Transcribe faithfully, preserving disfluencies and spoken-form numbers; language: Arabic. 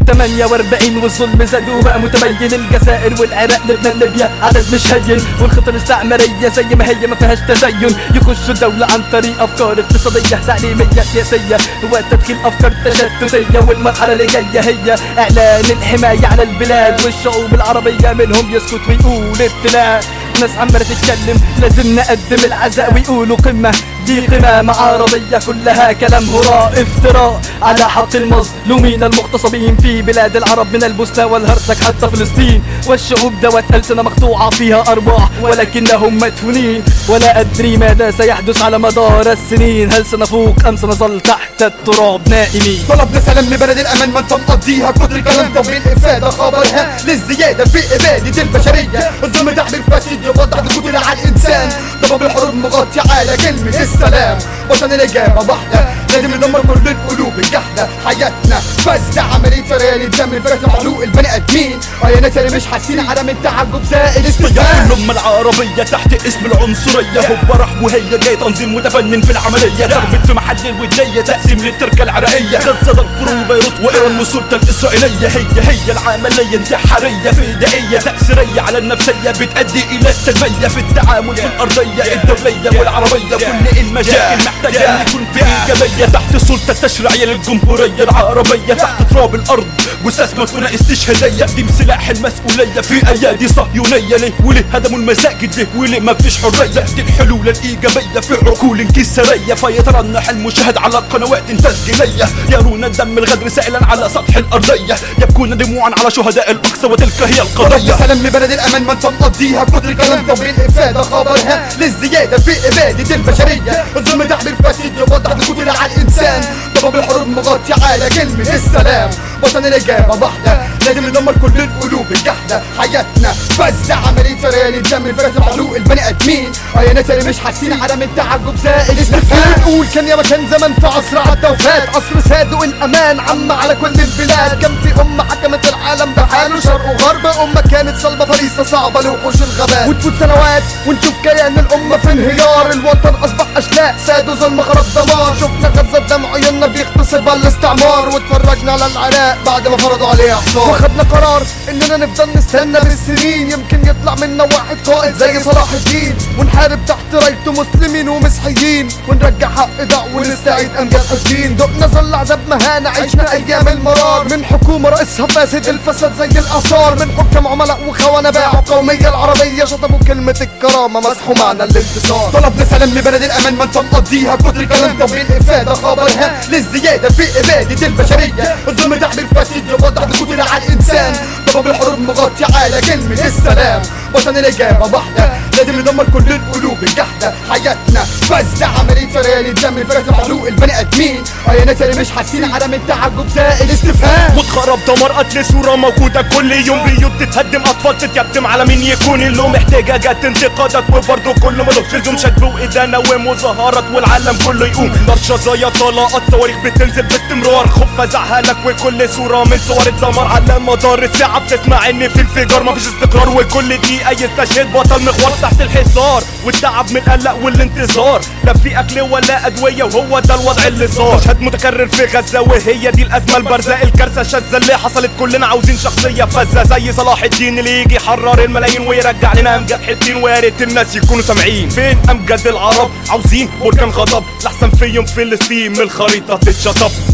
تمانية واربعين والظلم زاد وبقى متبين. الجزائر والعراق لبنان ليبيا عدد مش هين، والخطة الاستعمارية زي ما هي ما فيهاش تزين. يخشوا الدولة عن طريق افكار اقتصادية تعليمية سياسية وتدخيل افكار تشتتية. والمرحلة اللي جاية هي اعلان الحماية على البلاد، والشعوب العربية منهم يسكت ويقول ابتلاء. ناس عمالة تتكلم لازم نقدم العزاء ويقولوا قمة، دي قمامة عربية كلها كلام هراء افتراء على حق المظلومين المغتصبين في بلاد العرب من البوسنة والهرسك حتى فلسطين. والشعوب دوت ألسنة مقطوعة فيها أرواح ولكنهم مدفونين، ولا أدري ماذا سيحدث على مدار السنين. هل سنفوق أم سنظل تحت التراب نائمين؟ طلبنا سلام لبلد الأمان ما انت مقضيها كتر كلام طب بالإفادة خبرها للزيادة في إبادة البشرية. الظلم تحريف فاسد يوضح القتل على الإنسان، ضباب الحروب مغطي على كلمة السلام. وطن الإجابة واحدة لازم ندمر كل القلوب الجحدة. حياتنا بس عملية سريان الدم الفرق محلوق البني آدمين. يا ناس اللي مش حاسين على من تعجب زائد استفهام. الأمة العربية تحت اسم العنصرية هو راح وهي جاي تنظيم متفنن في العملية. ضربت في محل الودية تقسيم للتركة العراقية. غزة ضرب بيروت وإيران مسودة الإسرائيلية. هي هي العملية انتحارية فدائية تأثيرية على النفسية بتؤدي إلى السلبية في التعامل في الأرضية الدولية والعربية. كل المشاكل محتاجة أن يكون في إيجابية تحت السلطة التشريعية للجمهورية العربية. تحت تراب الأرض جثث مدفونة استشهادية تقديم سلاح المسؤولية في أيادي صهيونية. ليه وليه هدموا المساجد؟ ليه وليه ما فيش حرية؟ دي الحلول الإيجابية في عقول انكسارية فيترنح المشاهد على قنوات تسجيلية. يرون الدم الغدر سائلا على سطح الأرضية، يبكون دموعا على شهداء الأقصى وتلك هي القضية. سلام لبلد الأمان ما انت مقضيها كتر كلام طب بالإفادة خبرها للزيادة في إبادة البشرية. الظلم تحريف فاسد يوضح القتل على الإنسان، ضباب الحروب مغطي على كلمة السلام. وطن الإجابة واحدة لازم ندمر كل القلوب الجحدة. حياتنا بس عملية سريان الدم الفرق محلوق البني آدمين. يا ناس اللي مش حاسين على من تعجب زائد استفهام. نقول كان يا مكان زمان في عصر عدى وفات، عصر صادق الأمان عم على كل البلاد. كان في أمة حكمت العالم بحاله شرق وغرب، أمة كانت صلبة فريسة صعبة لوحوش الغابات. وتفوت سنوات ونشوف كيان الأمة في انهيار، الوطن أصبح أشلاء ساد وظلم خرب دمار. شفنا غزة بدم عيوننا بيغتصب الاستعمار، واتفرجنا على العراق بعد ما فرضوا عليه حصار. وخدنا قرار إننا نفضل نستنى بالسنين، يمكن يطلع منا واحد قائد زي صلاح الدين، ونحارب تحت رايته مسلمين ومسيحيين، ونرجع حق ضاع ونستعيد أمجاد حزين. دقنا ظل عذاب مهانة عشنا أيام المرار، من حكومة رئيسها فاسد الفساد زي الآثار، من حكام عملاء وخونة باعوا القومية العربية، شطبوا كلمة الكرامة مسحوا معنى الانتصار. طلبنا سلام لبلد الأمان ما انت مقضيها كتر كلام طب بالإفادة خبرها للزيادة في إبادة البشرية. الظلم تحريف فاسد يوضح القتل على الإنسان، ضباب الحروب مغطي على كلمة السلام. وطن الإجابة واحدة لازم ندمر كل القلوب الجحدة. حياتنا بس عملية سريان الدم الفرق محلوق البني آدمين. يا ناس اللي مش حاسين على من تعجب زائد استفهام. واتخرب دمار قتل صورة موجودة كل يوم، بيوت تتهدم أطفال تتيتم، على مين يكون اللوم؟ احتجاجات انتقادات وبرضه كله ملوش لزوم، شكل وإدانة ومظاهرات والعالم كله يقوم. نار شظايا طلقات صواريخ بتنزل باستمرار، خوف فزعها وكل صورة من صور الدمار على مدار الساعة بتسمع إن في انفجار مفيش استقرار، وكل دقيقة يستشهد بطل مخوار تحت الحصار، والتعب من القلق والانتظار، لا في أكل ولا أدوية وهو ده الوضع اللي صار. مشهد متكرر في غزة وهي دي الأزمة البارزة، الكارثة الشاذة اللي حصلت كلنا عاوزين شخصية فذة زي صلاح الدين اللي يجي يحرر الملايين ويرجع لنا أمجاد حتين، ويا ريت الناس يكونوا سامعين. فين أمجاد العرب؟ عاوزين بركان غضب لحسن في يوم فلسطين من الخريطة تتشطب.